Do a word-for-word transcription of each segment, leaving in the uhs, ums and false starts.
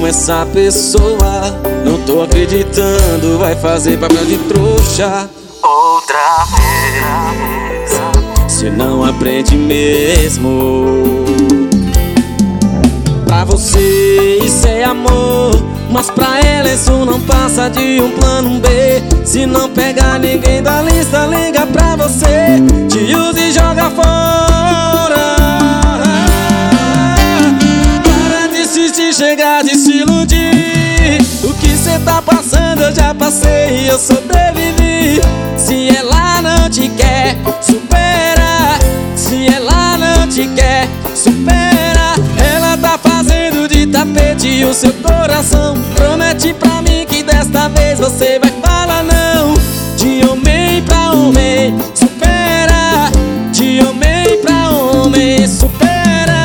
com essa pessoa. Não tô acreditando, vai fazer papel de trouxa outra vez. Se não aprende mesmo. Pra você isso é amor, mas pra ela isso não passa de um plano B. Se não pegar ninguém da lista, liga pra você, te usa e joga fora. Para de insistir, chegar de se iludir. O que cê tá passando eu já passei e eu sobrevivi. Se ela não te quer, supera. Se ela não te quer, supera. Ela tá fazendo de tapete o seu coração. Promete pra mim que desta vez você vai falar não. De homem pra homem, supera. De homem pra homem, supera.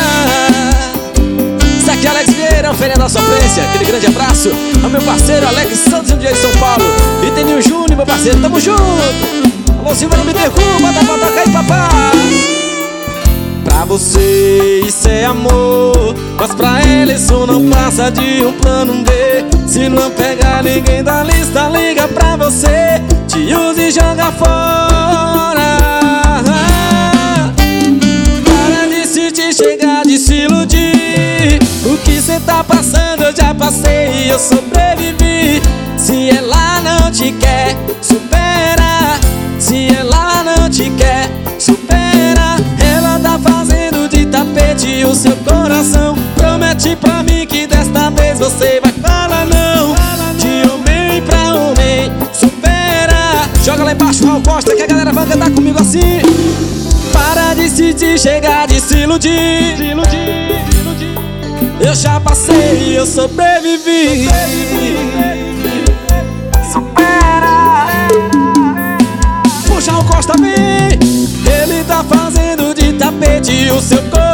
Isso aqui é Alex Vieira, oferenda da sofrência. Aquele grande abraço ao meu parceiro Alex Santos, de São Paulo. E tem Nil Júnior, meu parceiro, tamo junto. Alô, Silvano Bittencourt, bota pra tocar aí, papai. Pra você isso é amor, mas pra ela isso não passa de um plano B. Se não pegar ninguém da lista, liga pra você, te usa e joga fora. Para de insistir, chegar de se iludir. O que cê tá passando eu já passei e eu sobrevivi. Se ela não te quer, supera. Se ela não te quer, supera. Ela tá fazendo de tapete o seu coração. Promete pra mim que desta vez você vai falar não. De homem pra homem, supera. Joga lá embaixo, Raul Costa, que a galera vai cantar comigo assim. Para de insistir, chegar de se iludir. Eu já passei e eu sobrevivi. Puxa o Costa, vem. Ele tá fazendo de tapete o seu corpo.